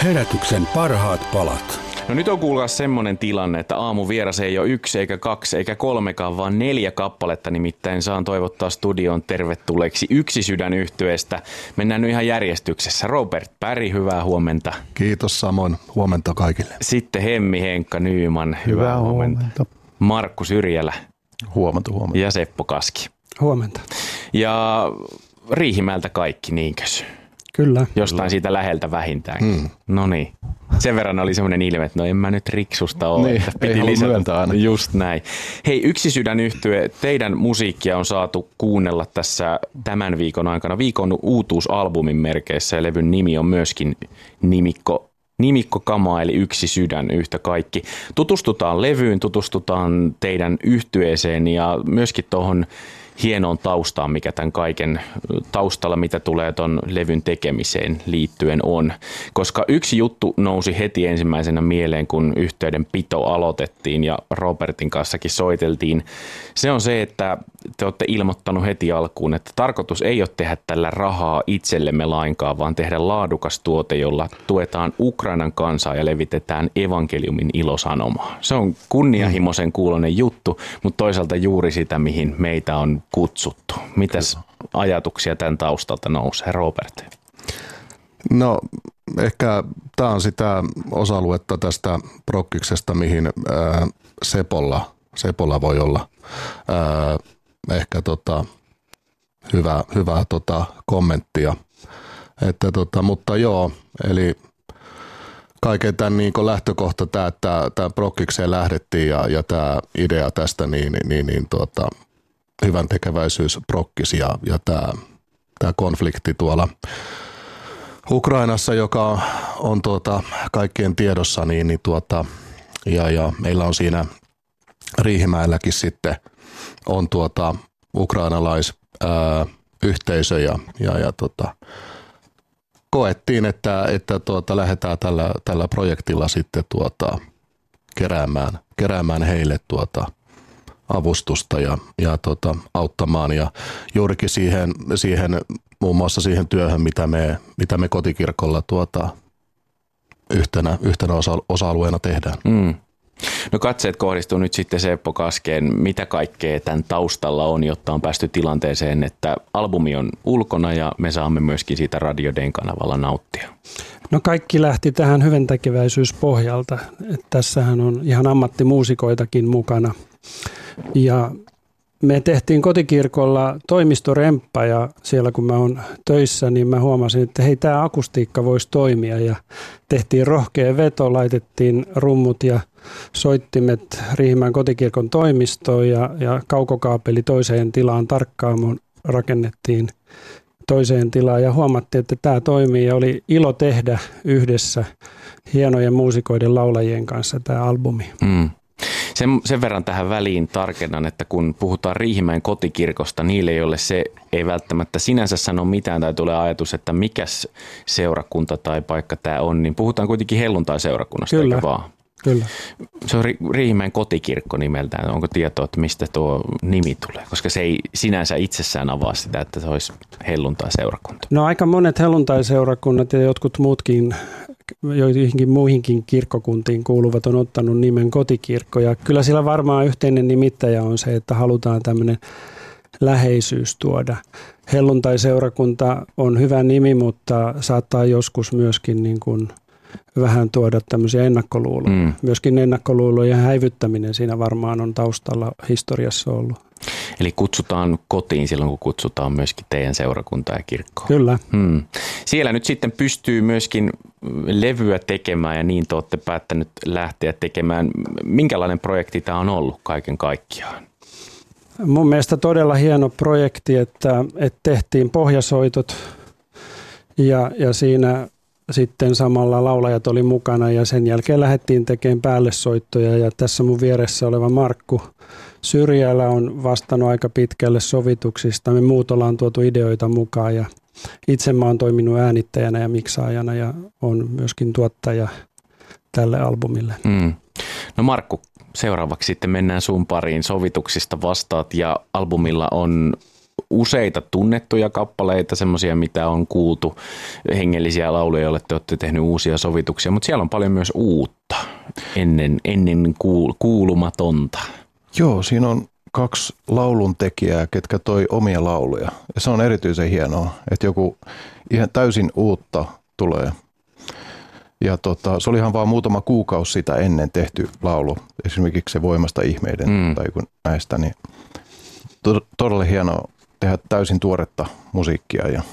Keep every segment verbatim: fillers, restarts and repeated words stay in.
Herätyksen parhaat palat. No nyt on kuulkaa semmonen tilanne, että aamuvieras ei ole yksi eikä kaksi eikä kolmekaan, vaan neljä kappaletta. Nimittäin saan toivottaa studioon tervetulleeksi Yksi Sydän -yhtyeestä. Mennään nyt ihan järjestyksessä. Robert Berg, hyvää huomenta. Kiitos, samoin huomenta kaikille. Sitten Hemmi Henkka Nyman, hyvää, hyvää huomenta. huomenta. Markku Syrjälä. Huomenta, huomenta. Ja Seppo Kaski. Huomenta. Ja Riihimäeltä kaikki, niinkös? Kyllä. Jostain Kyllä. Siitä läheltä vähintäänkin. Mm. No niin. Sen verran oli semmoinen ilme, että no en mä nyt riksusta ole. Niin, että piti ei lisätä. aina. Just näin. Hei, Yksi Sydän -yhtye, teidän musiikkia on saatu kuunnella tässä tämän viikon aikana. Viikon uutuusalbumin merkeissä ja levyn nimi on myöskin nimikko. Nimikko Kamaa eli Yksi Sydän yhtä kaikki. Tutustutaan levyyn, tutustutaan teidän yhtyeeseen ja myöskin tuohon hienoon taustaan, mikä tämän kaiken taustalla, mitä tulee ton levyn tekemiseen liittyen on. Koska yksi juttu nousi heti ensimmäisenä mieleen, kun yhteyden pito aloitettiin ja Robertin kanssakin soiteltiin. Se on se, että te olette ilmoittanut heti alkuun, että tarkoitus ei ole tehdä tällä rahaa itsellemme lainkaan, vaan tehdä laadukas tuote, jolla tuetaan Ukrainan kansaa ja levitetään evankeliumin ilosanomaa. Se on kunnianhimoisen kuuloinen juttu, mutta toisaalta juuri sitä, mihin meitä on kutsuttu. Mitäs ajatuksia tämän taustalta nousee, Robert? No ehkä tämä on sitä osa-aluetta tästä prokkiksesta, mihin ää, Sepolla, Sepolla voi olla ää, ehkä tota, hyvä, hyvä tota, kommenttia. Että, tota, mutta joo, eli kaiken tämän niin lähtökohta, tämä, että tämä prokkikseen lähdettiin ja, ja tämä idea tästä, niin, niin, niin tuota, hyvän tekeväisyys prokkis ja, ja tämä, tämä konflikti tuolla Ukrainassa, joka on tuota, kaikkien tiedossa, niin, niin tuota, ja, ja meillä on siinä Riihimäelläkin sitten on tuota ukrainalaisyhteisö ja, ja, ja tota, koettiin, että, että tuota, lähdetään tällä, tällä projektilla sitten tuota, keräämään, keräämään heille tuota, avustusta ja, ja tota, auttamaan ja juurikin siihen, siihen, muun muassa siihen työhön, mitä me, mitä me kotikirkolla tuota, yhtenä, yhtenä osa, osa-alueena tehdään. Mm. No katseet kohdistuu nyt sitten Seppo Kaskeen. Mitä kaikkea tämän taustalla on, jotta on päästy tilanteeseen, että albumi on ulkona ja me saamme myöskin siitä Radio Dayn kanavalla nauttia? No kaikki lähti tähän hyväntekeväisyyspohjalta. Että tässähän on ihan ammattimuusikoitakin mukana. Ja me tehtiin kotikirkolla toimistoremppa ja siellä kun mä oon töissä, niin mä huomasin, että hei, tämä akustiikka voisi toimia ja tehtiin rohkea veto, laitettiin rummut ja soittimet Riihimäen kotikirkon toimistoon ja, ja kaukokaapeli toiseen tilaan Tarkkaamon rakennettiin toiseen tilaan ja huomattiin, että tämä toimii ja oli ilo tehdä yhdessä hienojen muusikoiden laulajien kanssa tämä albumi. Mm. Sen, sen verran tähän väliin tarkennan, että kun puhutaan Riihimäen kotikirkosta, niille, joille se ei välttämättä sinänsä sano mitään tai tulee ajatus, että mikäs seurakunta tai paikka tämä on, niin puhutaan kuitenkin helluntai-seurakunnasta, Kyllä. eikö vaan? Kyllä. Se on Riihimäen kotikirkko nimeltään. Onko tietoa, että mistä tuo nimi tulee? Koska se ei sinänsä itsessään avaa sitä, että se olisi helluntai-seurakunta. No aika monet helluntai-seurakunnat ja jotkut muutkin, joihinkin muihinkin kirkkokuntiin kuuluvat, on ottanut nimen kotikirkko. Ja kyllä sillä varmaan yhteinen nimittäjä on se, että halutaan tämmöinen läheisyys tuoda. Helluntai-seurakunta on hyvä nimi, mutta saattaa joskus myöskin niin kuin vähän tuoda tämmöisiä ennakkoluuloja. Mm. Myöskin ennakkoluulojen häivyttäminen siinä varmaan on taustalla historiassa ollut. Eli kutsutaan kotiin silloin, kun kutsutaan myöskin teidän seurakuntaa ja kirkkoa. Kyllä. Hmm. Siellä nyt sitten pystyy myöskin levyä tekemään ja niin te olette päättänyt lähteä tekemään. Minkälainen projekti tämä on ollut kaiken kaikkiaan? Mun mielestä todella hieno projekti, että, että tehtiin pohjasoitot ja, ja siinä sitten samalla laulajat oli mukana ja sen jälkeen lähdettiin tekemään päällesoittoja ja tässä mun vieressä oleva Markku Syrjälä on vastannut aika pitkälle sovituksista. Me muut ollaan tuotu ideoita mukaan ja itse mä oon toiminut äänittäjänä ja miksaajana ja on myöskin tuottaja tälle albumille. Mm. No Markku, seuraavaksi sitten mennään sun pariin. Sovituksista vastaat ja albumilla on useita tunnettuja kappaleita, semmoisia mitä on kuultu, hengellisiä lauluja, joille te olette tehnyt uusia sovituksia, mutta siellä on paljon myös uutta, ennen, ennen kuul, kuulumatonta. Joo, siinä on kaksi lauluntekijää, ketkä toi omia lauluja. Ja se on erityisen hienoa, että joku ihan täysin uutta tulee. Ja tota, se oli ihan vaan muutama kuukausi sitä ennen tehty laulu. Esimerkiksi se Voimasta ihmeiden mm. tai kun näistä. Niin to- todella hienoa tehdä täysin tuoretta musiikkia ja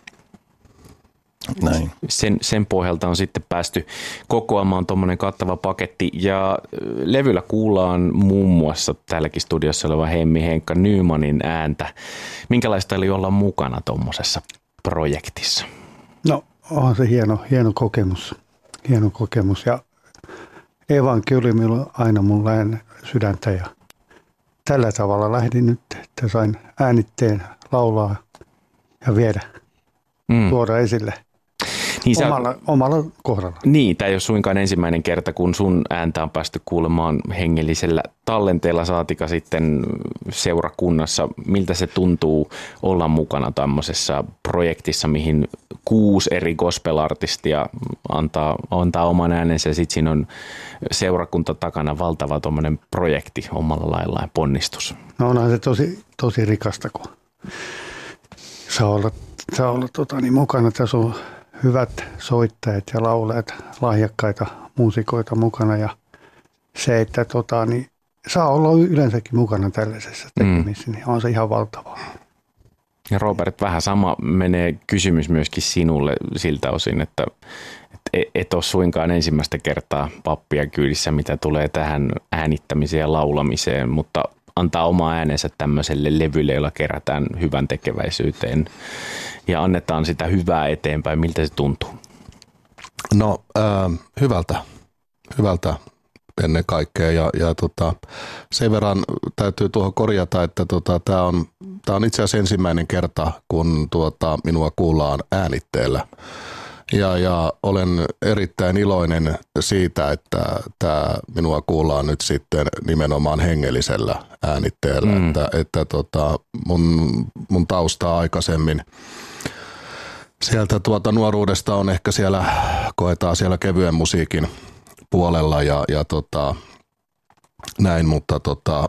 näin. Sen, sen pohjalta on sitten päästy kokoamaan tuommoinen kattava paketti ja levyllä kuullaan muun muassa tälläkin studiossa oleva Hemmi Henkka Nymanin ääntä. Minkälaista oli olla mukana tuommoisessa projektissa? No onhan se hieno, hieno kokemus. Hieno kokemus ja evankeliumi on aina mun lähellä sydäntä ja tällä tavalla lähdin nyt, että sain äänitteen laulaa ja viedä, mm. tuoda esille. Niin omalla, sä, omalla kohdalla. Niin, tämä ei ole suinkaan ensimmäinen kerta, kun sun ääntä on päästy kuulemaan hengellisellä tallenteella saatika sitten seurakunnassa. Miltä se tuntuu olla mukana tämmöisessä projektissa, mihin kuusi eri gospel-artistia antaa, antaa oman äänensä ja sitten siinä on seurakunta takana valtava tuommoinen projekti omalla laillaan ponnistus. No onhan se tosi, tosi rikasta, kun saa olla, saa olla tota, niin mukana. Tässä on hyvät soittajat ja laulajat, lahjakkaita muusikoita mukana ja se, että tota, niin saa olla yleensäkin mukana tällaisessa tekemisessä, mm. niin on se ihan valtavaa. Ja Robert, vähän sama menee kysymys myöskin sinulle siltä osin, että et, et ole suinkaan ensimmäistä kertaa pappia kyydissä, mitä tulee tähän äänittämiseen ja laulamiseen, mutta antaa oma äänensä tämmöiselle levylle, jolla kerätään hyvän tekeväisyyteen ja annetaan sitä hyvää eteenpäin. Miltä se tuntuu? No äh, hyvältä, hyvältä ennen kaikkea ja, ja tota, sen verran täytyy tuohon korjata, että tota, tämä on, tää on itse asiassa ensimmäinen kerta, kun tuota, minua kuullaan äänitteellä. Ja, ja olen erittäin iloinen siitä, että tämä minua kuullaan nyt sitten nimenomaan hengellisellä äänitteellä, mm. että, että tota, mun, mun tausta aikaisemmin sieltä tuota nuoruudesta on ehkä siellä, koetaan siellä kevyen musiikin puolella ja, ja tota, näin, mutta tota,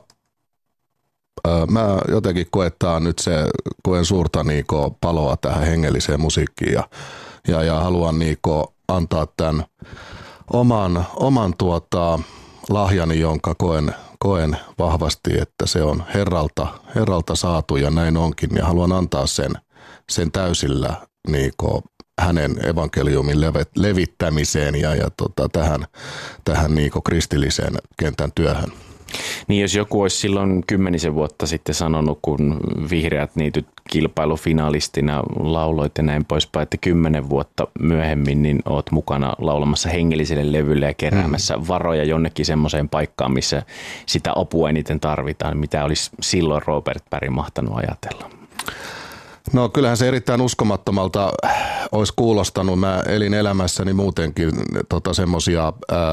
mä jotenkin koetaan nyt se, koen suurta niinku paloa tähän hengelliseen musiikkiin ja Ja, ja haluan niinku antaa tämän oman, oman tuota lahjani, jonka koen, koen vahvasti, että se on Herralta, Herralta saatu ja näin onkin. Ja haluan antaa sen, sen täysillä niinku hänen evankeliumin levittämiseen ja, ja tota, tähän, tähän niinku kristilliseen kentän työhön. Niin jos joku olisi silloin kymmenisen vuotta sitten sanonut, kun Vihreät niityt kilpailufinalistina lauloit ja näin poispäin, että kymmenen vuotta myöhemmin niin oot mukana laulamassa hengelliselle levylle ja keräämässä mm. varoja jonnekin semmoiseen paikkaan, missä sitä apua eniten tarvitaan. Mitä olisi silloin Robert Berg mahtanut ajatella? No kyllähän se erittäin uskomattomalta olisi kuulostanut. Mä elin elämässäni muutenkin tota, semmoisia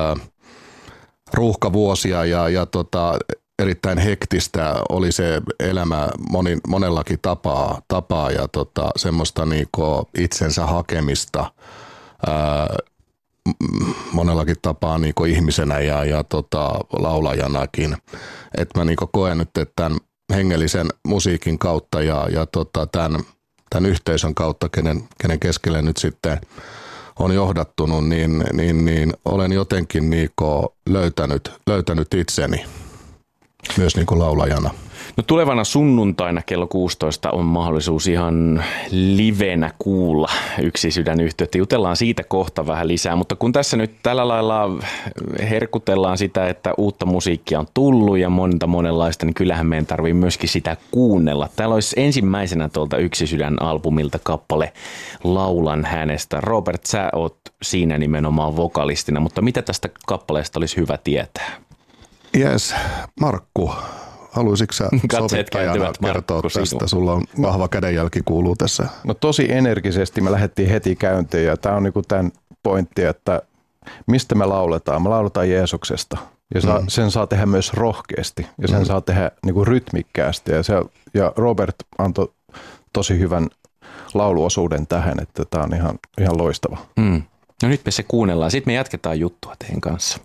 ruuhkavuosia ja, ja tota, erittäin hektistä oli se elämä moni, monellakin tapaa, tapaa ja tota, semmoista niinku itsensä hakemista ää, monellakin tapaa niinku ihmisenä ja, ja tota, laulajanakin. Et mä niinku koen nyt, että tämän hengellisen musiikin kautta ja, ja tota, tämän, tämän yhteisön kautta, kenen, kenen keskelle nyt sitten on johdattunut, niin, niin, niin olen jotenkin niinku löytänyt, löytänyt itseni myös niinku laulajana. No tulevana sunnuntaina kello kuusitoista on mahdollisuus ihan livenä kuulla Yksi sydän -yhtyettä. Jutellaan siitä kohta vähän lisää, mutta kun tässä nyt tällä lailla herkutellaan sitä, että uutta musiikkia on tullut ja monta monenlaista, niin kyllähän meidän tarvii myöskin sitä kuunnella. Täällä olisi ensimmäisenä tuolta Yksi sydän -albumilta kappale Laulan hänestä. Robert, sä oot siinä nimenomaan vokalistina, mutta mitä tästä kappaleesta olisi hyvä tietää? Jes, Markku. Haluaisitko sä sovittajana kertoa tästä? Sinun. Sulla on vahva kädenjälki kuuluu tässä. No tosi energisesti me lähdettiin heti käyntiin ja tämä on niinku tämän pointti, että mistä me lauletaan. Me lauletaan Jeesuksesta ja mm. sen saa tehdä myös rohkeasti ja sen mm. saa tehdä niinku rytmikkäästi. Ja, se, ja Robert antoi tosi hyvän lauluosuuden tähän, että tämä on ihan, ihan loistava. Mm. No nyt me se kuunnellaan. Sitten me jatketaan juttua teidän kanssa.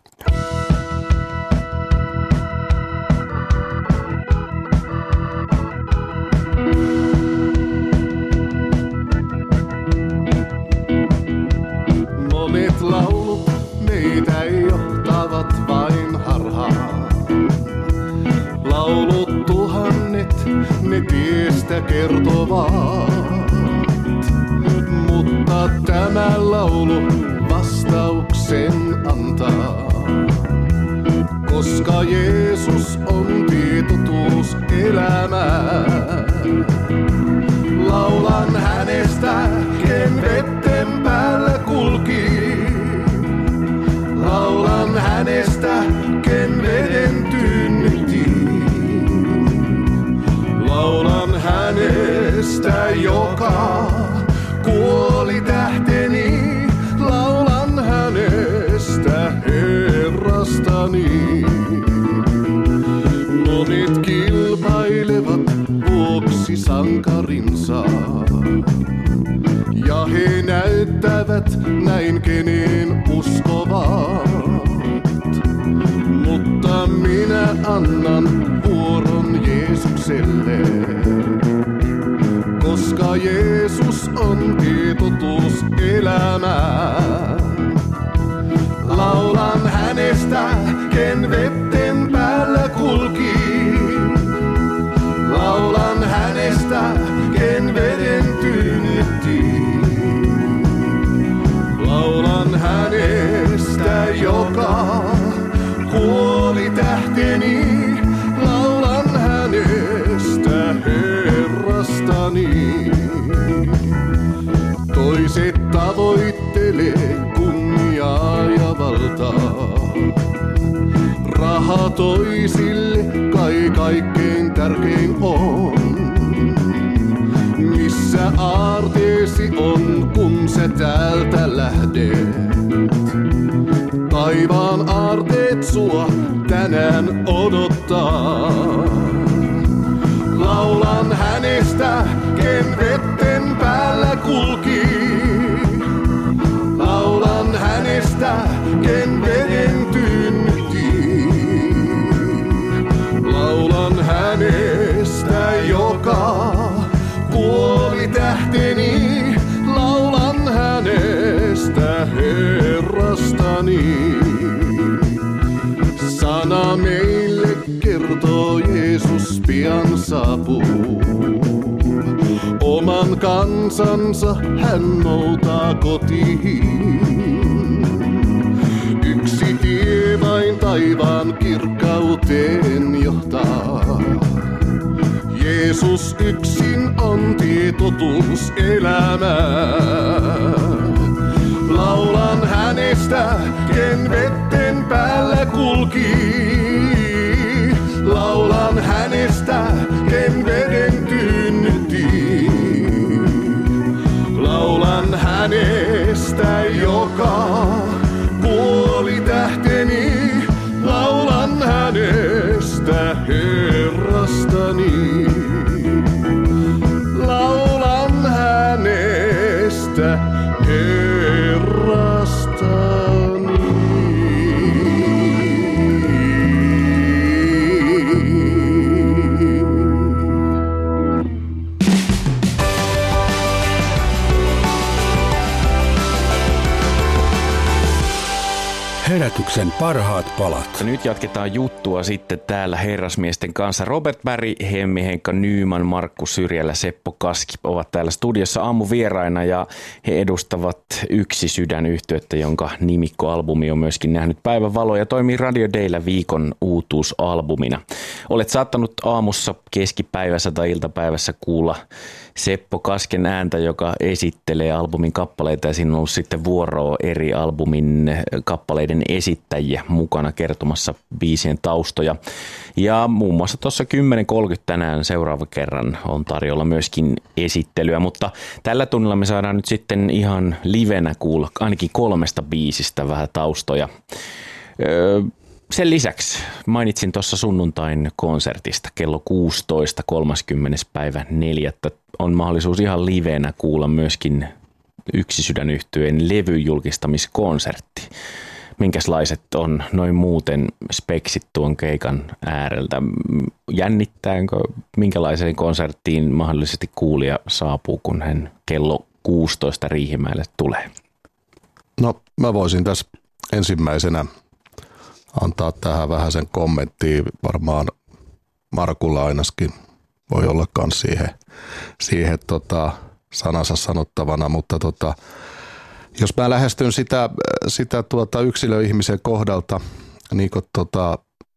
Monet laulut meitä johtavat vain harhaan. Laulut tuhannet ne tiestä kertovat. Mutta tämä laulu vastauksen antaa, koska Jeesus on tie, totuus, elämää. Laulan hänestä, ken vetten päällä kulki. Laulan hänestä, ken veden tyynnytti. Laulan hänestä, joka kuoli tähteni, laulan hänestä Herrastani. Monet kilpailevat vuoksi sankarinsa, ja he näyttävät näin kenen uskovat. Mutta minä annan vuoron Jeesukselle, koska Jeesus on tie, totuus, elämää. Laulan hänestä, ken vetten päällä kulki. Laulan hänestä, ken veden tyynnytti. Laulan hänestä, joka kuoli tähteni. Laulan hänestä Herrastani. Toiset tavoittelee kunniaa ja valtaa. Raha toisille kai kaikkein tärkein on. Missä aarteesi on, kun sä täältä lähdet? Taivaan aarteet sua tänään odottaa. Laulan hänestä, ken vetten päällä kulki. Laulan hänestä, ken veden tyynnytti. Laulan hänestä, joka kuoli tähteni. Laulan hänestä Herrastani. Sana meille kertoo, Jeesus pian saapuu. Oman kansansa hän noutaa kotiin. Yksi tie vain taivaan kirkkauteen johtaa. Jeesus yksin on tie, totuus, elämää. Laulan hänestä, ken vetten päällä kulki. Laulan hänestä, ken veden tyynnytti. Laulan hänestä, joka kuoli tähteni. Laulan hänestä Herrastani. Laulan hänestä Herrastani. Herätyksen parhaat palat. Nyt jatketaan juttua sitten täällä herrasmiesten kanssa. Robert Berg, Hemmi, Henkka Nyman, Markku Syrjälä, Seppo Kaski ovat täällä studiossa aamuvieraina ja he edustavat Yksi sydän -yhtyettä, jonka nimikkoalbumi on myöskin nähnyt päivänvaloa ja toimii Radio Dayllä viikon uutuusalbumina. Olet saattanut aamussa, keskipäivässä tai iltapäivässä kuulla Seppo Kasken ääntä, joka esittelee albumin kappaleita ja siinä on ollut sitten vuoroa eri albumin kappaleiden esittäjiä mukana kertomassa biisien taustoja. Ja muun muassa tuossa kymmenen kolmekymmentä tänään seuraava kerran on tarjolla myöskin esittelyä, mutta tällä tunnilla me saadaan nyt sitten ihan livenä kuulla ainakin kolmesta biisistä vähän taustoja. Öö, sen lisäksi mainitsin tuossa sunnuntain konsertista kello kuusitoista kolmaskymmenes päivä neljättä. On mahdollisuus ihan livenä kuulla myöskin Yksi Sydän -yhtyeen levyjulkistamiskonsertti. Minkälaiset on noin muuten speksit tuon keikan ääreltä? Jännittääkö, minkälaiseen konserttiin mahdollisesti kuulija saapuu, kun hän kello kuusitoista Riihimäelle tulee? No mä voisin tässä ensimmäisenä antaa tähän vähän sen kommenttiin. Varmaan Markulla ainakin voi olla myös siihen, siihen tota, sanansa sanottavana, mutta tota, jos mä lähestyn sitä, sitä tuota yksilöihmisen kohdalta, niin kuin tota,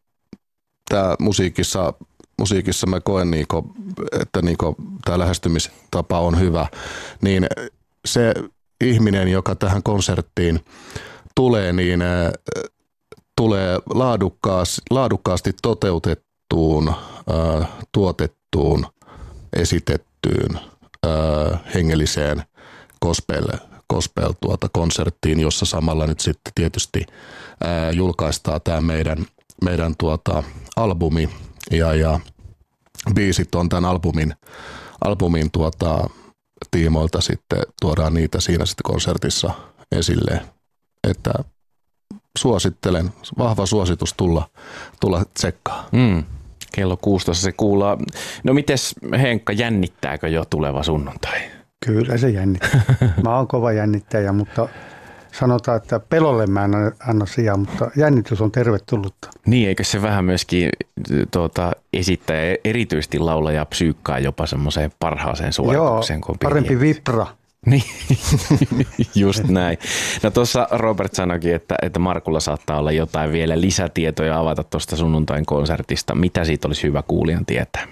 tää musiikissa, musiikissa mä koen, niin kuin, että niin tämä lähestymistapa on hyvä, niin se ihminen, joka tähän konserttiin tulee, niin tulee laadukkaasti, laadukkaasti toteutettuun, äh, tuotettuun, esitettyyn, äh, hengelliseen gospel, gospel tuota konserttiin, jossa samalla nyt sitten tietysti äh, julkaistaan tämä meidän, meidän tuota albumi ja, ja biisit on tämän albumin, albumin tuota, tiimoilta sitten tuodaan niitä siinä sitten konsertissa esille, että suosittelen, vahva suositus tulla, tulla tsekkaan. Mm. Kello kuusitoista se kuullaan. No mites Henkka, jännittääkö jo tuleva sunnuntai? Kyllä se jännittää. Mä oon kova jännittäjä, mutta sanotaan, että pelolle mä en anna sijaa, mutta jännitys on tervetullutta. Niin, eikö se vähän myöskin tuota, esittää erityisesti laulajaa psyykkaa jopa semmoiseen parhaaseen suoritukseen? Joo, parempi vipra. Niin, just näin. No tuossa Robert sanoikin, että, että Markulla saattaa olla jotain vielä lisätietoja avata tuosta sunnuntain konsertista. Mitä siitä olisi hyvä kuulijan tietää?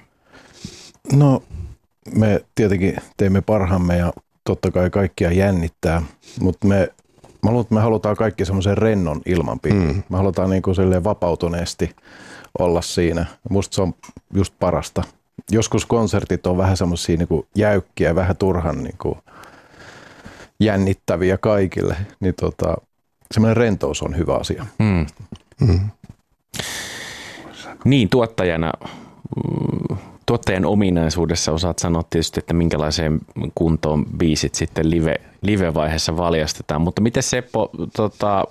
No me tietenkin teemme parhaamme ja totta kai kaikkia jännittää, mutta me, mä luulen, että me halutaan kaikki semmoisen rennon ilmanpiirin. Mm. Me halutaan niin kuin silleen vapautuneesti olla siinä. Musta se on just parasta. Joskus konsertit on vähän semmoisia niin kuin jäykkiä, vähän turhan niin kuin jännittäviä kaikille, niin tota, semmoinen rentous on hyvä asia. Mm. Mm. Niin, tuottajana, tuottajan ominaisuudessa osaat sanoa tietysti, että minkälaiseen kuntoon biisit sitten live, live-vaiheessa valjastetaan, mutta miten Seppo, tota,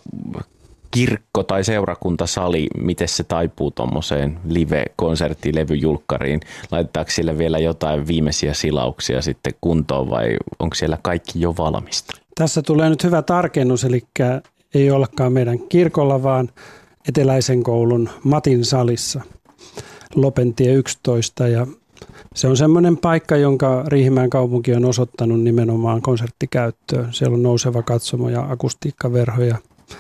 kirkko tai seurakuntasali, miten se taipuu tuommoiseen live-konserttiin, levyjulkkariin? Laitetaanko sille vielä jotain viimeisiä silauksia sitten kuntoon vai onko siellä kaikki jo valmista? Tässä tulee nyt hyvä tarkennus, eli ei ollakaan meidän kirkolla, vaan Eteläisen koulun Matin salissa Lopentie yksitoista. Ja se on semmoinen paikka, jonka Riihimäen kaupunki on osoittanut nimenomaan konserttikäyttöön. Siellä on nouseva katsomo ja akustiikkaverhoja.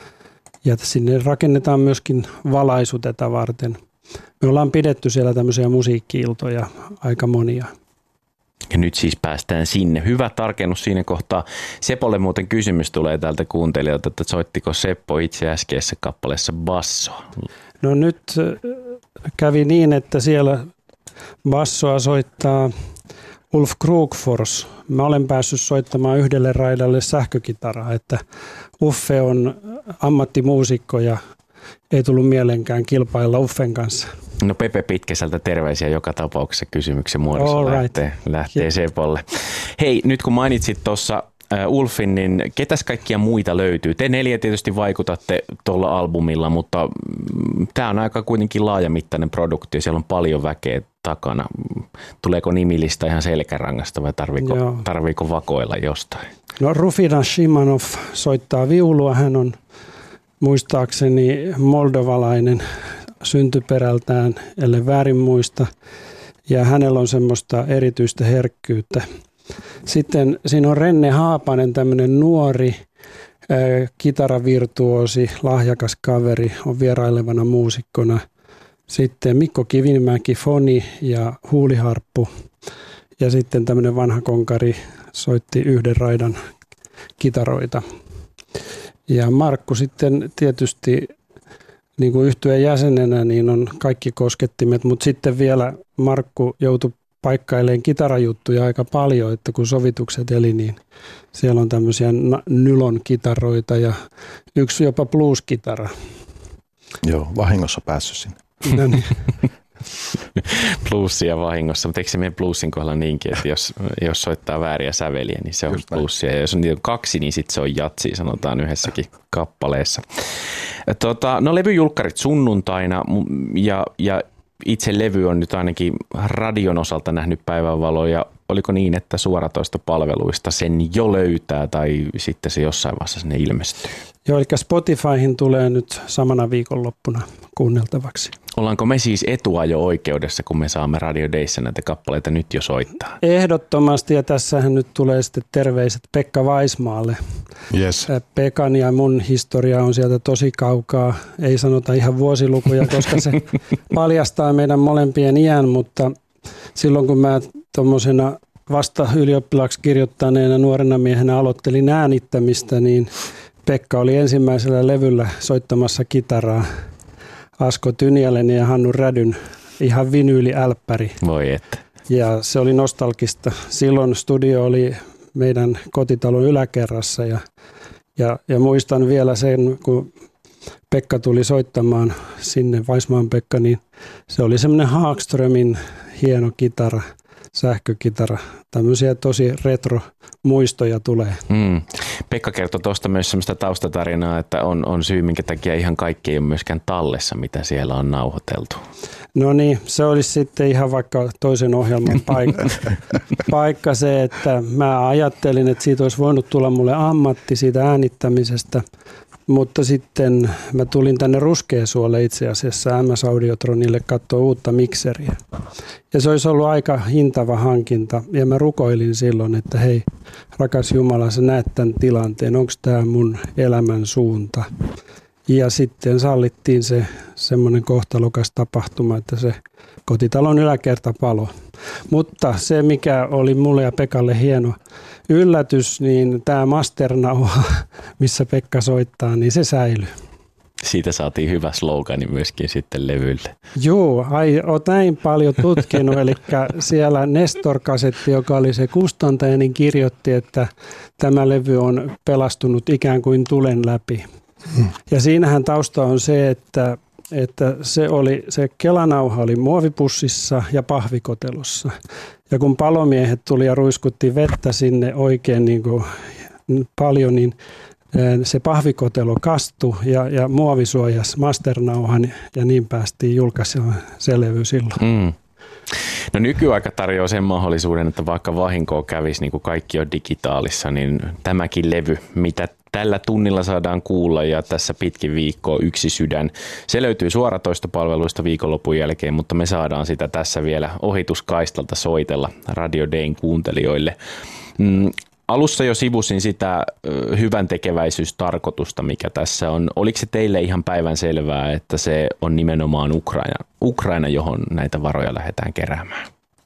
Ja sinne rakennetaan myöskin valaisu tätä varten. Me ollaan pidetty siellä tämmöisiä musiikki-iltoja aika monia. Ja nyt siis päästään sinne. Hyvä tarkennus siinä kohtaa. Sepolle muuten kysymys tulee täältä kuuntelijalta, että soittiko Seppo itse äskeisessä kappaleessa bassoa? No nyt kävi niin, että siellä bassoa soittaa Ulf Krugfors. Mä olen päässyt soittamaan yhdelle raidalle sähkökitaraa, että Uffe on ammattimuusikko ja ei tullut mielenkään kilpailla Uffen kanssa. No Pepe Pitkäseltä terveisiä joka tapauksessa kysymyksen muodossa All right. lähtee, lähtee Sepolle. Hei, nyt kun mainitsit tuossa Ulfin, niin ketäs kaikkia muita löytyy? Te neljä tietysti vaikutatte tuolla albumilla, mutta tämä on aika kuitenkin laajamittainen produktio. Siellä on paljon väkeä takana. Tuleeko nimilista ihan selkärangasta vai tarviiko, tarviiko vakoilla jostain? No Rufina Shimanov soittaa viulua. Hän on muistaakseni moldovalainen syntyperältään, ellei väärin muista. Ja hänellä on semmoista erityistä herkkyyttä. Sitten siinä on Renne Haapanen, tämmöinen nuori äh, kitaravirtuosi, lahjakas kaveri, on vierailevana muusikkona. Sitten Mikko Kivimäki, foni ja huuliharppu. Ja sitten tämmöinen vanha konkari soitti yhden raidan kitaroita. Ja Markku sitten tietysti niin kuin yhtyeen jäsenenä niin on kaikki koskettimet, mutta sitten vielä Markku joutui paikkailemaan kitarajuttuja aika paljon, että kun sovitukset eli, niin siellä on tämmöisiä nylon kitaroita ja yksi jopa blues-kitara. Joo, vahingossa päässyt sinne. No niin. Plussia vahingossa, mutta eikö se meidän plussin kohdalla niinkin, että jos, jos soittaa vääriä säveliä, niin se on just plussia. Ja jos on niitä kaksi, niin sitten se on jatsia, sanotaan yhdessäkin kappaleessa. Tota, no levyjulkkarit sunnuntaina ja, ja itse levy on nyt ainakin radion osalta nähnyt päivänvaloa. Oliko niin, että suoratoistopalveluista sen jo löytää tai sitten se jossain vaiheessa sinne ilmestyy? Joo, eli Spotifyhin tulee nyt samana viikonloppuna kuunneltavaksi. Ollaanko me siis etuajo-oikeudessa, kun me saamme Radio Dayssä näitä kappaleita nyt jo soittaa? Ehdottomasti, ja tässähän nyt tulee sitten terveiset Pekka Vaismaalle. Yes. Pekan ja mun historia on sieltä tosi kaukaa. Ei sanota ihan vuosilukuja, koska se paljastaa meidän molempien iän, mutta silloin kun mä tuommoisena vasta ylioppilaaksi kirjoittaneena nuorena miehenä aloittelin äänittämistä, niin Pekka oli ensimmäisellä levyllä soittamassa kitaraa Asko Tyniälen ja Hannu Rädyn ihan vinyyliälppäri. Voi että. Ja se oli nostalgista. Silloin studio oli meidän kotitalon yläkerrassa ja, ja, ja muistan vielä sen, kun Pekka tuli soittamaan sinne, Vaismaan Pekka, niin se oli semmoinen Haagströmin hieno kitara, sähkökitara. Tämmöisiä tosi retro-muistoja tulee. Mm. Pekka kertoi tuosta myös semmoista taustatarinaa, että on, on syy, minkä takia ihan kaikki ei ole myöskään tallessa, mitä siellä on nauhoiteltu. No niin, se olisi sitten ihan vaikka toisen ohjelman paikka, paikka se, että mä ajattelin, että siitä olisi voinut tulla mulle ammatti siitä äänittämisestä, mutta sitten mä tulin tänne Ruskeasuolle itse asiassa M S Audiotronille katsoa uutta mikseriä. Ja se olisi ollut aika hintava hankinta ja mä rukoilin silloin, että hei, rakas Jumala, sä näet tämän tilanteen, onko tämä mun elämän suunta? Ja sitten sallittiin se semmoinen kohtalokas tapahtuma, että se kotitalon yläkerta palo. Mutta se, mikä oli mulle ja Pekalle hieno yllätys, niin tämä masternauha, missä Pekka soittaa, niin se säilyy. Siitä saatiin hyvä slogani myöskin sitten levylle. Joo, ai, oot näin paljon tutkinut, eli siellä Nestor-kasetti, joka oli se kustantaja, niin kirjoitti, että tämä levy on pelastunut ikään kuin tulen läpi. Hmm. Ja siinähän tausta on se, että, että se, oli, se kelanauha oli muovipussissa ja pahvikotelossa. Ja kun palomiehet tuli ja ruiskutti vettä sinne oikein niin kuin paljon, niin se pahvikotelo kastui ja, ja muovi suojasi masternauhan ja niin päästiin julkaisemaan se levy silloin. Mm. No nykyaika tarjoaa sen mahdollisuuden, että vaikka vahinkoa kävisi, niin kuin kaikki on digitaalissa, niin tämäkin levy, mitä tällä tunnilla saadaan kuulla ja tässä pitkin viikkoa Yksi sydän. Se löytyy suoratoistopalveluista viikonlopun jälkeen, mutta me saadaan sitä tässä vielä ohituskaistalta soitella Radio Dayn kuuntelijoille. Mm. Alussa jo sivusin sitä hyvän tekeväisyystarkoitusta, mikä tässä on. Oliko se teille ihan päivän selvää, että se on nimenomaan Ukraina, Ukraina, johon näitä varoja lähdetään keräämään?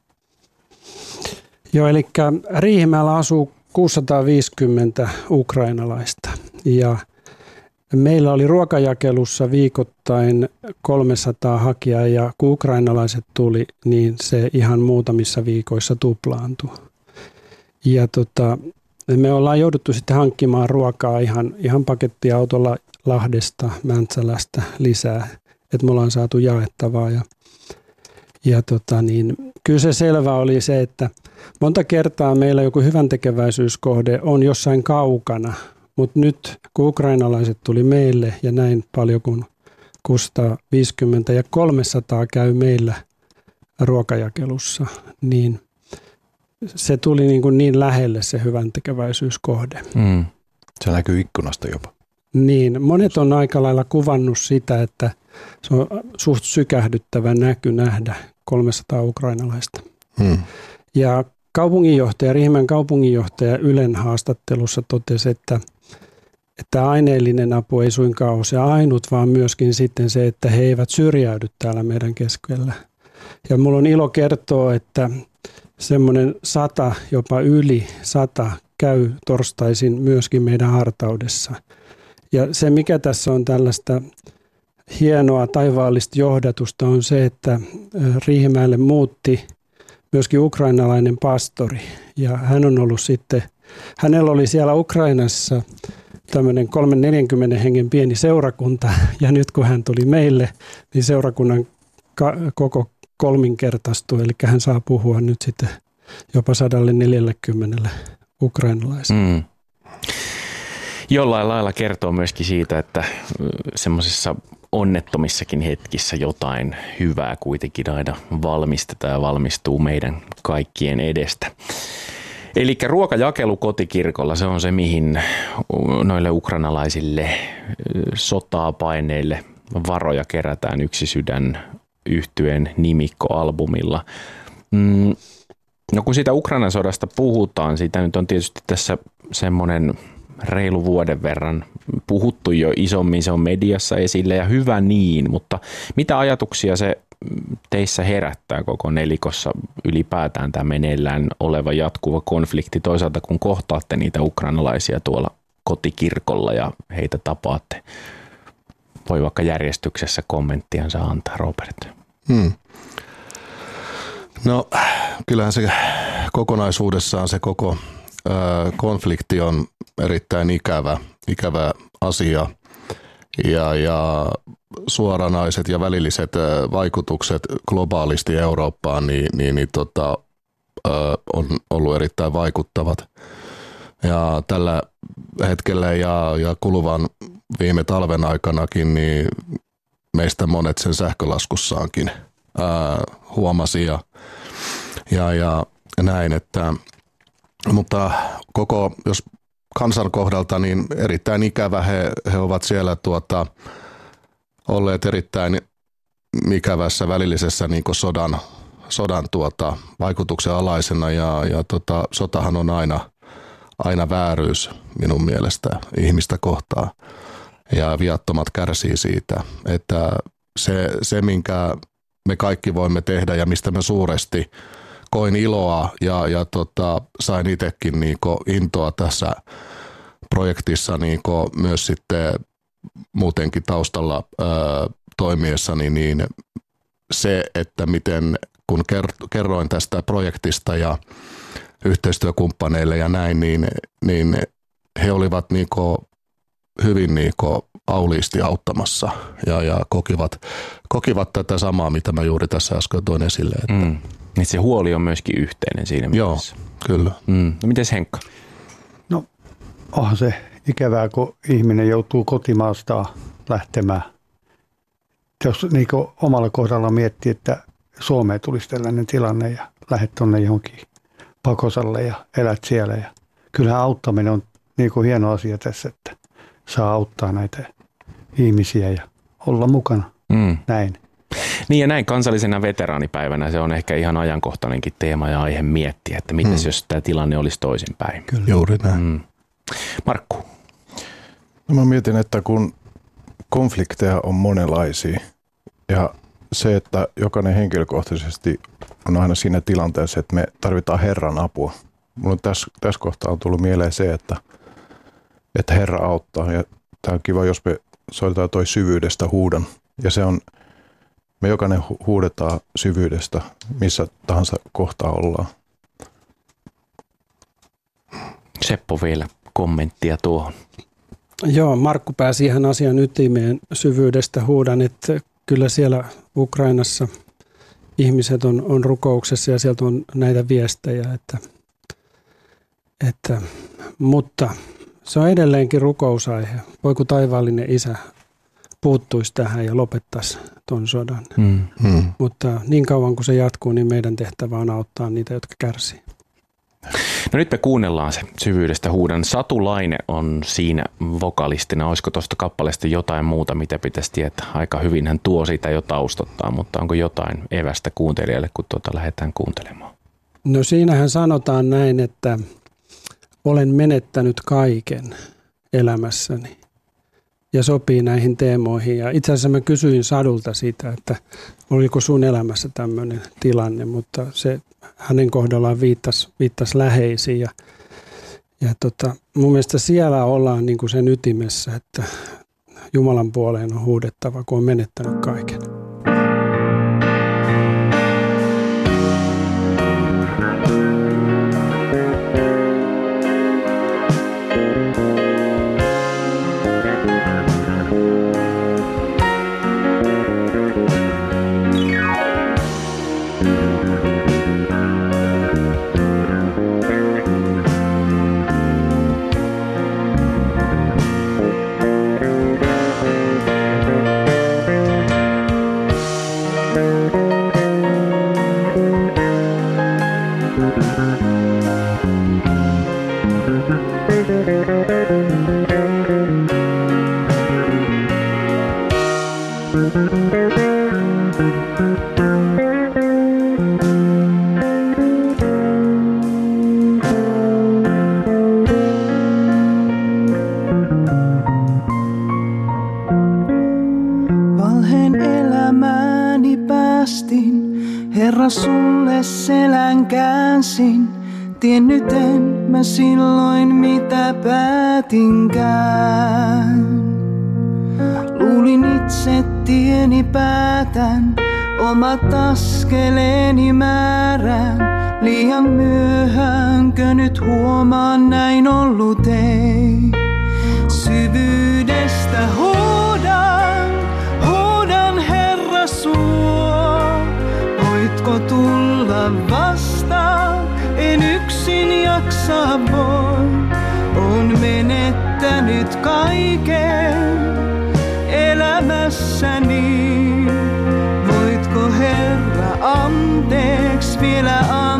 Joo, eli Riihimäellä asuu kuusisataaviisikymmentä ukrainalaista ja meillä oli ruokajakelussa viikoittain kolmesataa hakijaa ja kun ukrainalaiset tuli, niin se ihan muutamissa viikoissa tuplaantui. Ja tota, me ollaan jouduttu sitten hankkimaan ruokaa ihan, ihan pakettiautolla Lahdesta, Mäntsälästä lisää, että me ollaan saatu jaettavaa. Ja, ja tota niin, kyllä se selvä oli se, että monta kertaa meillä joku hyväntekeväisyyskohde on jossain kaukana, mutta nyt kun ukrainalaiset tuli meille ja näin paljon kuin kuusisataaviisikymmentä ja kolmesataa käy meillä ruokajakelussa, niin se tuli niin, kuin niin lähelle se hyväntekeväisyyskohde. Mm. Se näkyy ikkunasta jopa. Niin, monet on aika lailla kuvannut sitä, että se on suht sykähdyttävä näky nähdä kolmesataa ukrainalaista. Mm. Ja kaupunginjohtaja, Riihimäen kaupunginjohtaja Ylen haastattelussa totesi, että, että aineellinen apu ei suinkaan ole se ainut, vaan myöskin sitten se, että he eivät syrjäydy täällä meidän keskellä. Ja mulla on ilo kertoa, että semmoinen sata, jopa yli sata käy torstaisin myöskin meidän hartaudessa. Ja se, mikä tässä on tällaista hienoa taivaallista johdatusta, on se, että Riihimäelle muutti myöskin ukrainalainen pastori. Ja hän on ollut sitten, hänellä oli siellä Ukrainassa tämmöinen kolmen neljänkymmenen hengen pieni seurakunta, ja nyt kun hän tuli meille, niin seurakunnan ka- koko kolminkertaistui, eli hän saa puhua nyt sitten jopa sadalle neljällekymmenelle ukrainalaiselle. Mm. Jollain lailla kertoo myöskin siitä, että semmoisissa onnettomissakin hetkissä jotain hyvää kuitenkin aina valmistetaan ja valmistuu meidän kaikkien edestä. Eli ruokajakelu kotikirkolla, se on se, mihin noille ukrainalaisille sotaa paineille varoja kerätään Yksi sydän -yhtyeen nimikkoalbumilla. Mm, no kun siitä Ukrainan sodasta puhutaan, siitä nyt on tietysti tässä semmoinen reilu vuoden verran puhuttu jo isommin, se on mediassa esille ja hyvä niin, mutta mitä ajatuksia se teissä herättää koko nelikossa ylipäätään tämä meneillään oleva jatkuva konflikti, toisaalta kun kohtaatte niitä ukrainalaisia tuolla kotikirkolla ja heitä tapaatte? Voi vaikka järjestyksessä kommenttiansa antaa, Robert. Hmm. No kyllähän se kokonaisuudessaan se koko ö, konflikti on erittäin ikävä, ikävä asia ja, ja suoranaiset ja välilliset vaikutukset globaalisti Eurooppaan niin, niin, niin tota, ö, on ollut erittäin vaikuttavat. Ja tällä hetkellä ja, ja kuluvan viime talven aikanakin niin meistä monet sen sähkölaskussaankin ää, huomasi ja, ja, ja näin, että mutta koko, jos kansan kohdalta, niin erittäin ikävä he, he ovat siellä tuota, olleet erittäin ikävässä välillisessä niin kuin sodan, sodan tuota, vaikutuksen alaisena ja, ja tota, sotahan on aina aina vääryys minun mielestä ihmistä kohtaa ja viattomat kärsii siitä, että se, se minkä me kaikki voimme tehdä ja mistä me suuresti koin iloa ja, ja tota, sain itsekin niinku intoa tässä projektissa niinku myös sitten muutenkin taustalla ää, toimiessani, niin se, että miten kun kerroin tästä projektista ja yhteistyökumppaneille ja näin, niin, niin he olivat niinku hyvin niinku auliisti auttamassa ja, ja kokivat, kokivat tätä samaa, mitä mä juuri tässä äsken toin esille. Että. Mm. Niin se huoli on myöskin yhteinen siinä mielessä. Joo, kyllä. Mm. No mites Henkka? No onhan se ikävää, kun ihminen joutuu kotimaastaan lähtemään. Jos niin omalla kohdalla miettii, että Suomeen tulisi tällainen tilanne ja lähdet tuonne johonkin pakosalle ja elät siellä. Ja kyllähän auttaminen on niin kuin hieno asia tässä, että saa auttaa näitä ihmisiä ja olla mukana. Mm. Näin. Niin ja näin kansallisena veteraanipäivänä se on ehkä ihan ajankohtainenkin teema ja aihe miettiä, että mitäs mm. jos tämä tilanne olisi toisinpäin. Kyllä. Juuri näin. Mm. Markku? No mä mietin, että kun konflikteja on monenlaisia ja se, että jokainen henkilökohtaisesti on aina siinä tilanteessa, että me tarvitaan Herran apua. Mulla tässä, tässä kohtaa on tullut mieleen se, että, että Herra auttaa. Ja tämä on kiva, jos me soitetaan toi syvyydestä huudan. Ja se on, me jokainen huudetaan syvyydestä, missä tahansa kohtaa ollaan. Seppo vielä kommenttia tuohon. Joo, Markku pääsi ihan asian ytimeen syvyydestä huudan, että kyllä siellä Ukrainassa ihmiset on, on rukouksessa ja sieltä on näitä viestejä, että, että, mutta se on edelleenkin rukousaihe. Voiko taivaallinen Isä puuttuisi tähän ja lopettaisi tuon sodan? Hmm. Hmm. Mutta niin kauan kuin se jatkuu, niin meidän tehtävä on auttaa niitä, jotka kärsii. No nyt me kuunnellaan se syvyydestä huudan. Satu Laine on siinä vokalistina. Olisiko tuosta kappaleesta jotain muuta, mitä pitäisi tietää? Aika hyvin hän tuo sitä jo taustottaa, mutta onko jotain evästä kuuntelijalle, kun tuota lähdetään kuuntelemaan? No siinähän sanotaan näin, että olen menettänyt kaiken elämässäni ja sopii näihin teemoihin. Ja itse asiassa mä kysyin Sadulta sitä, että oliko sun elämässä tämmöinen tilanne, mutta se hänen kohdallaan viittasi, viittasi läheisiin ja, ja tota, mun mielestä siellä ollaan niin kuin sen ytimessä, että Jumalan puoleen on huudettava, kun on menettänyt kaiken. Valheen elämääni päästin, Herra sulle selän käänsin. Tiennyt en mä silloin mitä päätinkään. Luulin itse tieni päätän, omat askeleeni määrään. Liian myöhäänkö nyt huomaan näin ollut ei. Syvyydestä huudan, huudan Herra suo. Voitko tulla vastaan, en yksin jaksa voi. On menettänyt kaiken elämässäni. Voitko Herra anteeksi vielä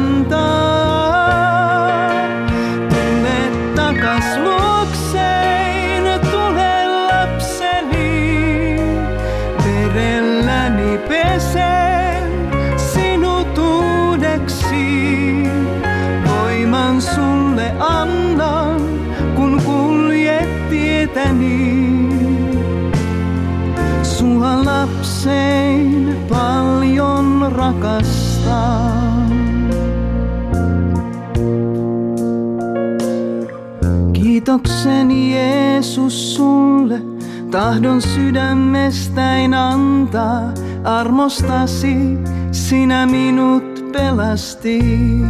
antaa? Tule takas luoksein, tule lapseni. Verelläni pesen sinut uudeksi. Voiman sulle annan, kun kuljet tietäni. Sua lapsein paljon rakastan. Kiitokseni Jeesus sulle, tahdon sydämestäin antaa. Armostasi sinä minut pelastit.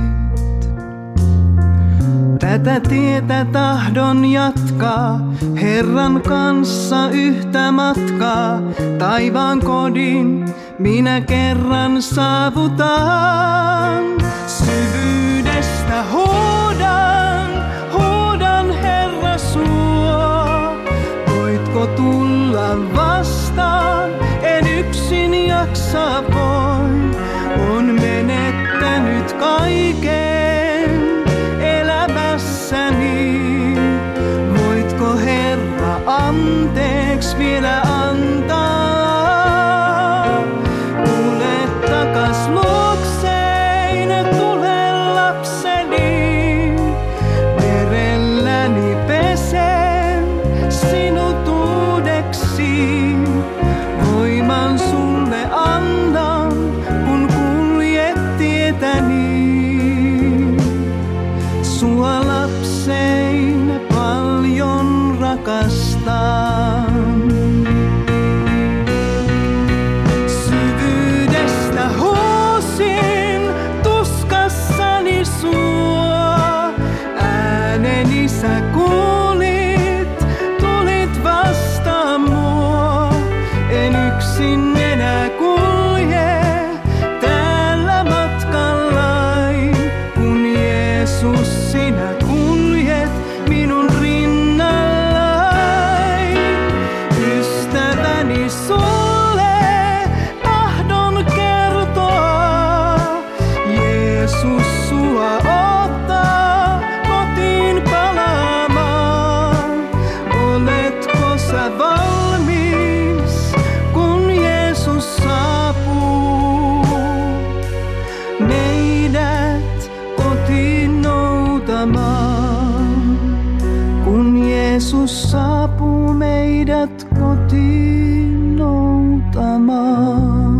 Tätä tietä tahdon jatkaa, Herran kanssa yhtä matkaa. Taivaan kodin minä kerran saavutan. Syvyydestä huudan, huudan Herra suo. Voitko tulla vastaan, en yksin jaksa voi. On menettänyt kaiken elämässäni. Voitko Herra anteeksi vielä antaa? Tule takas luoksein, tule lapseni. Verelläni pesen sinut uudeksi. Voiman sulle annan, kun kuljet tietäni. Sua lapsein paljon rakastan. Syvyydestä huusin tuskassani sua. Ääneni sä kuulit, tulit vastaan mua. En yksin enää kulje täällä matkallai, kun Jeesus sinä kuljet minun rinnallai. Ystäväni sulle tahdon kertoa, Jeesus sua ottaa kotiin palaamaan. Oletko sä valmis, kun Jeesus saapuu meidät kotiin noutamaan? Kun Jeesus saapuu meidät kotiin noutamaan.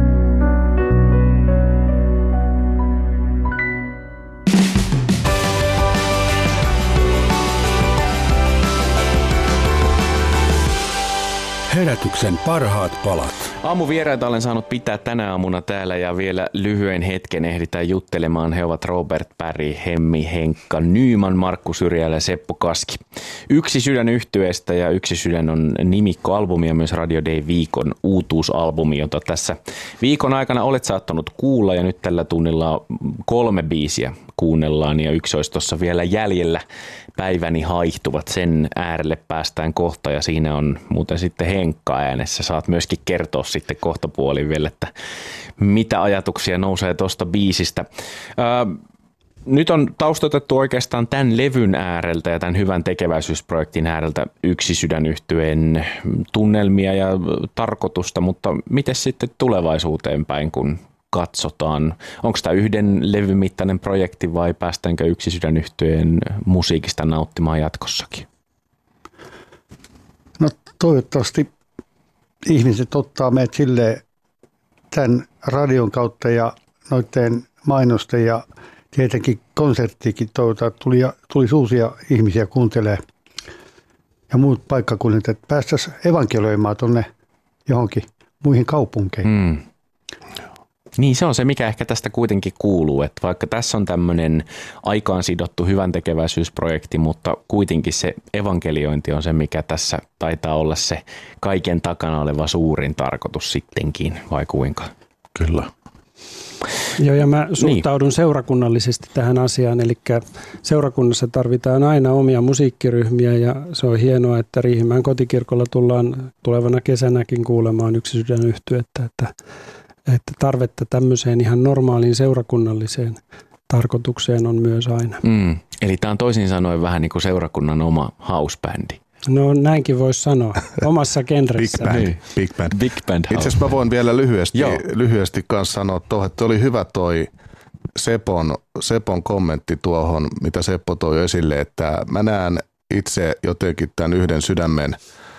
Herätyksen parhaat palat. Aamuvieraita olen saanut pitää tänä aamuna täällä ja vielä lyhyen hetken ehditään juttelemaan. He ovat Robert Berg, Hemmi, Henkka Nyman, Markku Syrjälä ja Seppo Kaski. Yksi sydän yhtyeestä ja Yksi sydän on nimikkoalbumi ja myös Radio Day viikon uutuusalbumi, jota tässä viikon aikana olet saattanut kuulla ja nyt tällä tunnilla kolme biisiä kuunnellaan ja yksi olisi tuossa vielä jäljellä. Päiväni haihtuvat, sen äärelle päästään kohta ja siinä on muuten sitten Henkka äänessä. Saat myöskin kertoa sitten kohtapuoliin vielä, että mitä ajatuksia nousee tuosta biisistä. Ää, nyt on taustoitettu oikeastaan tämän levyn ääreltä ja tämän hyvän tekeväisyysprojektin ääreltä Yksi Sydän -yhtyeen tunnelmia ja tarkoitusta, mutta miten sitten tulevaisuuteen päin, kun katsotaan? Onko tämä yhden levyn mittainen projekti vai päästäänkö Yksi Sydän -yhtyeen musiikista nauttimaan jatkossakin? No toivottavasti ihmiset ottaa meidät silleen tämän radion kautta ja noiden mainosten ja tietenkin konserttiikin toivotaan, että tuli, tulisi uusia ihmisiä kuuntelee ja muut paikkakunnat, että päästäisiin evankelioimaan tuonne johonkin muihin kaupunkeihin. Mm. Niin, se on se, mikä ehkä tästä kuitenkin kuuluu, että vaikka tässä on tämmöinen aikaan sidottu hyvän tekeväisyysprojekti, mutta kuitenkin se evankeliointi on se, mikä tässä taitaa olla se kaiken takana oleva suurin tarkoitus sittenkin, vai kuinka? Kyllä. Joo, ja mä suhtaudun niin seurakunnallisesti tähän asiaan, eli seurakunnassa tarvitaan aina omia musiikkiryhmiä, ja se on hienoa, että Riihimäen kotikirkolla tullaan tulevana kesänäkin kuulemaan Yksi Sydän -yhtyettä, että että tarvetta tämmöiseen ihan normaaliin seurakunnalliseen tarkoitukseen on myös aina. Mm, eli tämä on toisin sanoen vähän niin kuin seurakunnan oma house-bändi. No näinkin voisi sanoa, omassa genressä. Big band. Big band. Big band. Itse asiassa mä voin vielä lyhyesti, lyhyesti kanssa sanoa tuohon, että oli hyvä toi Sepon, Sepon kommentti tuohon, mitä Seppo toi esille, että mä näen itse jotenkin tämän Yhden Sydämen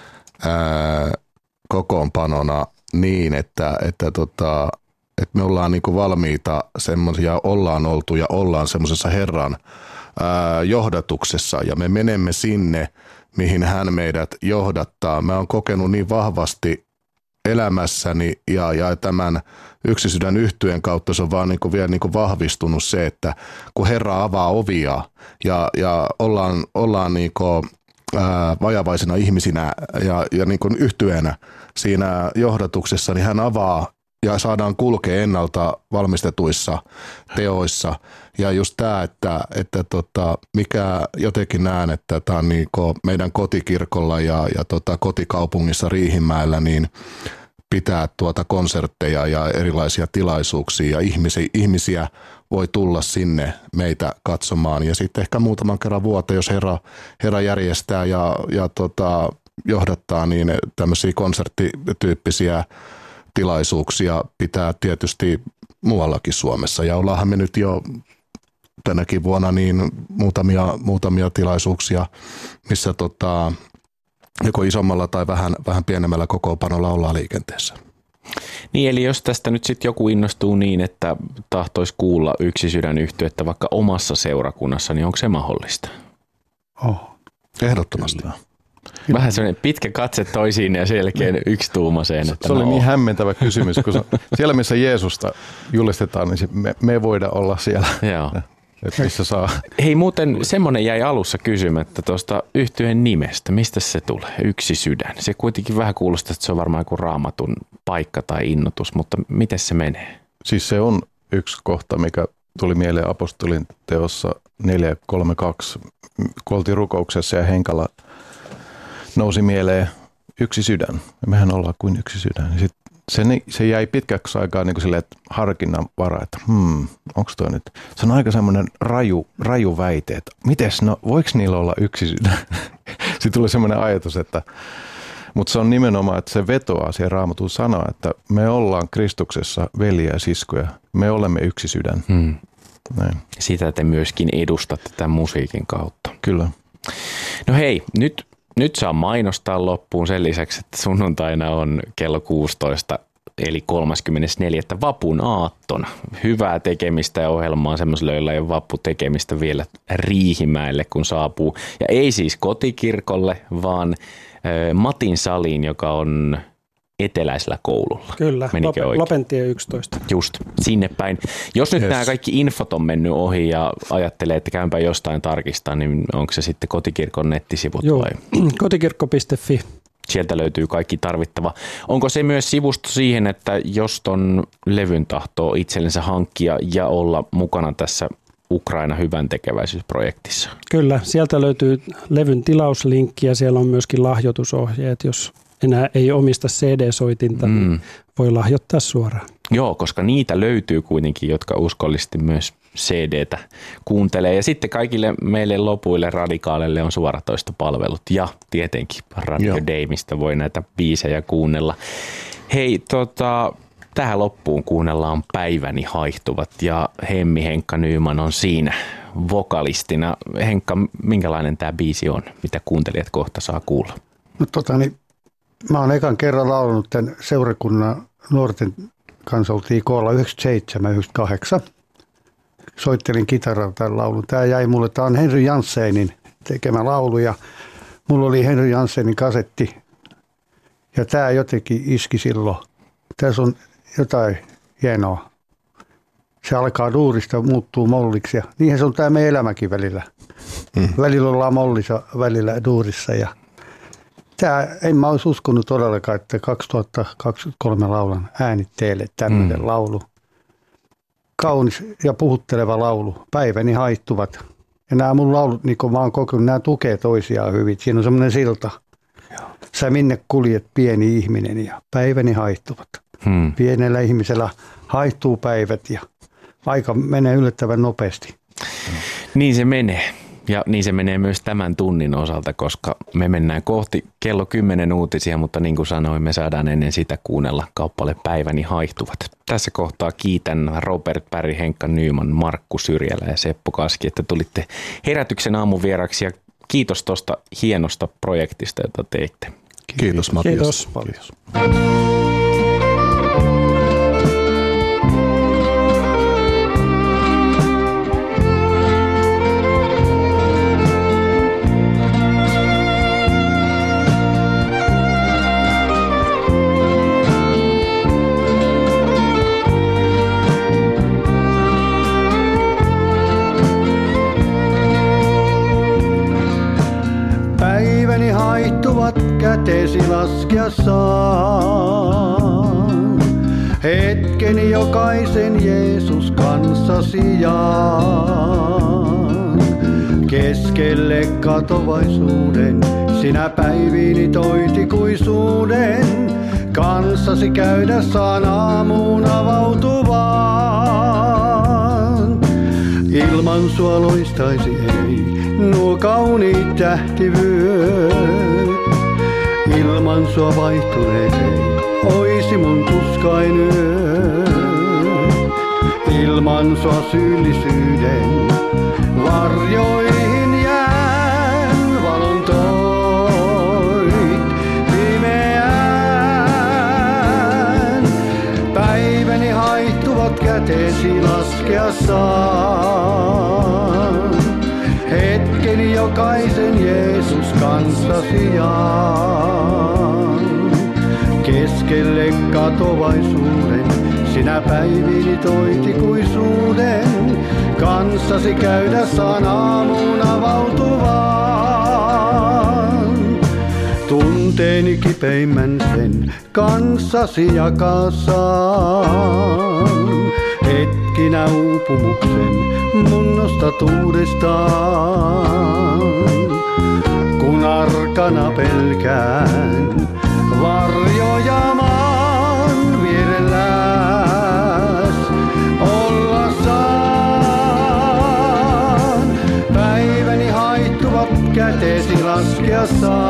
ää, kokoonpanona niin, että, että, tota, että me ollaan niinku valmiita semmoisia, ollaan oltu ja ollaan semmoisessa Herran ää, johdatuksessa ja me menemme sinne, mihin hän meidät johdattaa. Mä oon kokenut niin vahvasti elämässäni ja, ja tämän Yksi Sydän -yhtyeen kautta se on vaan niinku vielä niinku vahvistunut se, että kun Herra avaa ovia ja, ja ollaan, ollaan niinku ää, vajavaisina ihmisinä ja, ja niinku yhtyenä siinä johdatuksessa, niin hän avaa ja saadaan kulkea ennalta valmistetuissa teoissa. Ja just tämä, että, että tota, mikä jotenkin näen, että tämä on niin meidän kotikirkolla ja, ja tota kotikaupungissa Riihimäellä, niin pitää tuota konsertteja ja erilaisia tilaisuuksia ja ihmisiä, ihmisiä voi tulla sinne meitä katsomaan. Ja sitten ehkä muutaman kerran vuotta, jos Herra, herra järjestää ja, ja tota, johdattaa, niin tämmöisiä konserttityyppisiä tilaisuuksia pitää tietysti muuallakin Suomessa. Ja ollaanhan me nyt jo tänäkin vuonna niin muutamia, muutamia tilaisuuksia, missä tota, joko isommalla tai vähän, vähän pienemmällä kokoonpanolla ollaan liikenteessä. Niin, eli jos tästä nyt sitten joku innostuu niin, että tahtoisi kuulla Yksi Sydän -yhtyettä vaikka omassa seurakunnassa, niin onko se mahdollista? Oh. Ehdottomasti. Vähän sellainen pitkä katse toisiin ja selkeän yksituumaseen. Että se oli no. niin hämmentävä kysymys, kun siellä missä Jeesusta julistetaan, niin me, me voidaan olla siellä. Joo. Että missä saa. Hei, muuten semmoinen jäi alussa kysymättä tuosta yhtyeen nimestä. Mistä se tulee? Yksi Sydän. Se kuitenkin vähän kuulostaa, että se on varmaan joku Raamatun paikka tai innoitus, mutta miten se menee? Siis se on yksi kohta, mikä tuli mieleen apostolin teossa neljä kolme kaksi, kun oltiin rukouksessa ja Henkala nousi mieleen yksi sydän. Mehän ollaan kuin yksi sydän. Sitten se, se jäi pitkäksi aikaa niin kuin silleen, että harkinnan vara, että hmm, onko toi nyt? Se on aika semmoinen raju, raju väite, että mites, no voiko niillä olla yksi sydän? Sitten tuli semmoinen ajatus, että mutta se on nimenomaan, että se vetoaa siihen Raamatun sanaan, että me ollaan Kristuksessa veljiä ja siskoja. Me olemme yksi sydän. Hmm. Näin. Sitä te myöskin edustatte tämän musiikin kautta. Kyllä. No hei, nyt, nyt saa mainostaa loppuun sen lisäksi, että sunnuntaina on kello kuusitoista eli kolmaskymmenesneljäs vapun aattona. Hyvää tekemistä ja ohjelmaa semmoiselle, joilla ei ole vapputekemistä vielä Riihimäelle, kun saapuu. Ja ei siis kotikirkolle, vaan Matin saliin, joka on eteläisellä koululla. Kyllä, Lop- Lopentie yksitoista. Just, sinne päin. Jos nyt yes. nämä kaikki infot on mennyt ohi ja ajattelee, että käympä jostain tarkistaa, niin onko se sitten kotikirkon nettisivut Joo. vai? kotikirkko piste fi. Sieltä löytyy kaikki tarvittava. Onko se myös sivusto siihen, että jos ton levyn tahtoo itsellensä hankkia ja olla mukana tässä Ukraina hyvän tekeväisyysprojektissa? Kyllä, sieltä löytyy levyn tilauslinkki ja siellä on myöskin lahjoitusohjeet. Jos enää ei omista C D-soitinta, mm. niin voi lahjoittaa suoraan. Joo, koska niitä löytyy kuitenkin, jotka uskollisesti myös C D:tä kuuntelee. Ja sitten kaikille meille lopuille radikaaleille on suoratoistopalvelut ja tietenkin Radio Day, mistä voi näitä biisejä kuunnella. Hei, tota, tähän loppuun kuunnellaan Päiväni haihtuvat ja Hemmi Henkka Nyman on siinä vokalistina. Henkka, minkälainen tämä biisi on, mitä kuuntelijat kohta saa kuulla? No tota niin, mä oon ekan kerran laulanut tämän seurakunnan nuorten kanssa, oltiin koolla yhdeksänkymmentäseitsemän yhdeksänkymmentäkahdeksan. Soittelin kitaralla tämän laulun. Tämä jäi mulle, tämä on Henry Janssenin tekemä laulu ja mulla oli Henry Janssenin kasetti ja tämä jotenkin iski silloin. Tässä on jotain hienoa. Se alkaa duurista, muuttuu molliksi ja niinhän se on tämä meidän elämäkin välillä. Mm. Välillä ollaan mollissa, välillä duurissa ja tämä, en mä olisi uskonut todellakaan, että kaksituhattakaksikymmentäkolme laulan äänitteelle tämmöinen mm. laulu. Kaunis ja puhutteleva laulu. Päiväni haihtuvat. Ja nämä mun laulut, niin kuin mä oon kokenut, nämä tukee toisiaan hyvin. Siinä on semmoinen silta. Sä minne kuljet, pieni ihminen, ja päiväni haihtuvat. Hmm. Pienellä ihmisellä haihtuu päivät ja aika menee yllättävän nopeasti. Niin se menee. Ja niin se menee myös tämän tunnin osalta, koska me mennään kohti kello kymmenen uutisia, mutta niin kuin sanoin, me saadaan ennen sitä kuunnella kappale Päiväni haihtuvat. Tässä kohtaa kiitän Robert Berg, Henkka Nyman, Markku Syrjälä ja Seppo Kaski, että tulitte Herätyksen aamun vieraksi ja kiitos tuosta hienosta projektista, jota teitte. Kiitos Matias. Kiitos. Kiitos. Päiväni haihtuvat käteesi laskea saan. Hetkeni jokaisen Jeesus kanssasi jaan. Keskelle katovaisuuden sinä päiviini toit ikuisuuden. Kanssasi käydä saan aamuun avautuvaan. Ilman sua loistaisi ei nuo kauniit tähtivyöt. Ilman sua vaihtuneet ei oisi mun tuskain yö. Ilman sua syyllisyyden varjoihin jään. Valon toit pimeään. Päiväni haihtuvat käteesi laskea saan. Hetkeni jokaisen Jeesus kanssasi jaan. Keskelle katovaisuuden sinä päiviini toit ikuisuuden. Kanssasi käydä saan aamuun avautuvaan. Tunteeni kipeimmän sen kanssasi jakaa saan. Hetkinä uupumuksen mun nostatuudestaan. Kun arkana pelkään varjoja maan vierelläs olla saan. Päiväni haihtuvat käteesi laskea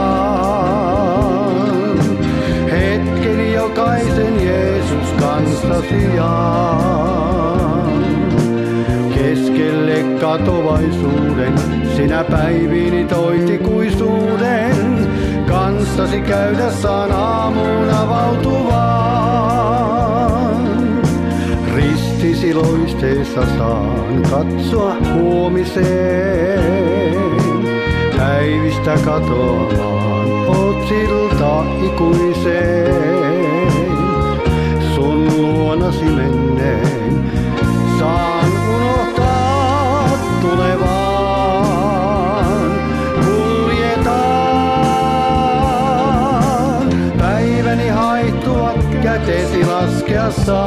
saan. Hetkeni jokaisen Jeesus kanssasi jaan. Keskelle katovaisuuden sinä päiviini toit ikuisuuden. Kanssasi käydä saan aamuun avautuvaan. Ristisi loisteessa saan katsoa huomiseen. Päivistä katoamaan oot silta ikuiseen. Sun luonasi menneen saan unohtaa tulevaan. Kuljetaan. Päiväni haihtuvat käteesi laskea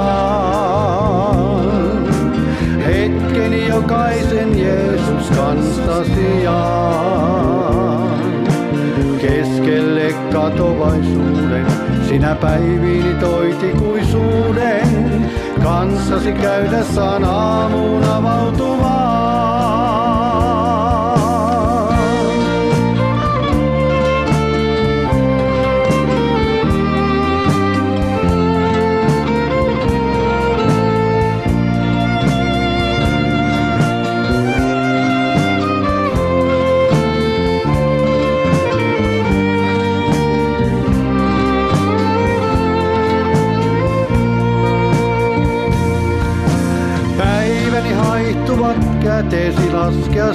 saan. Hetkeni jokaisen Jeesus kanssasi jaan. Keskelle katovaisuuden sinä päiviini toit ikuisuuden. kanssasi käydessään aamuun avautuvaan. Käteesi laskea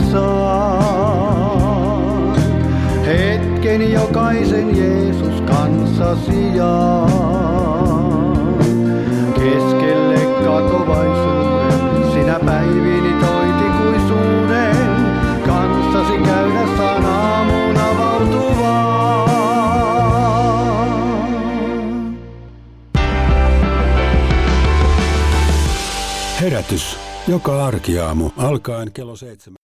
saa. Hetkeni jokaisen Jeesus kanssasi jaa. Keskelle katovaisuuden sinä päivini toit ikuisuuden. Kanssasi käydessään aamuun avautuvaan. Herätys. Joka arkiaamu alkaen kello seitsemän.